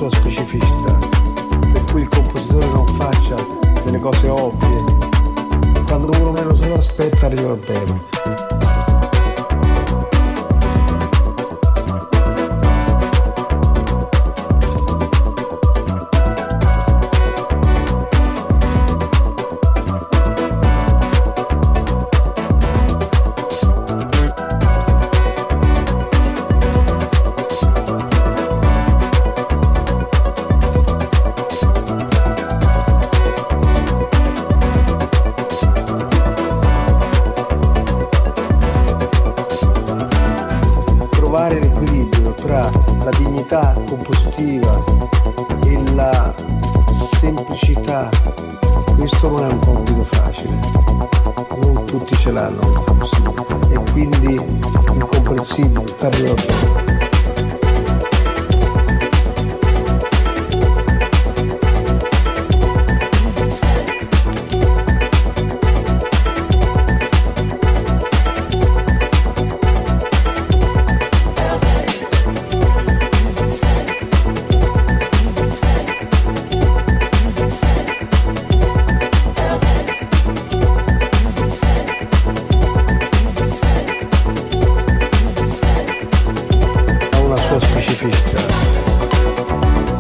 sua specificità, per cui il compositore non faccia delle cose ovvie. Quando uno meno se lo aspetta arriva il tema. Trovare l'equilibrio tra la dignità compositiva e la semplicità, questo non è un compito facile, non tutti ce l'hanno questa possibilità, e quindi incomprensibile, tardi o tempo.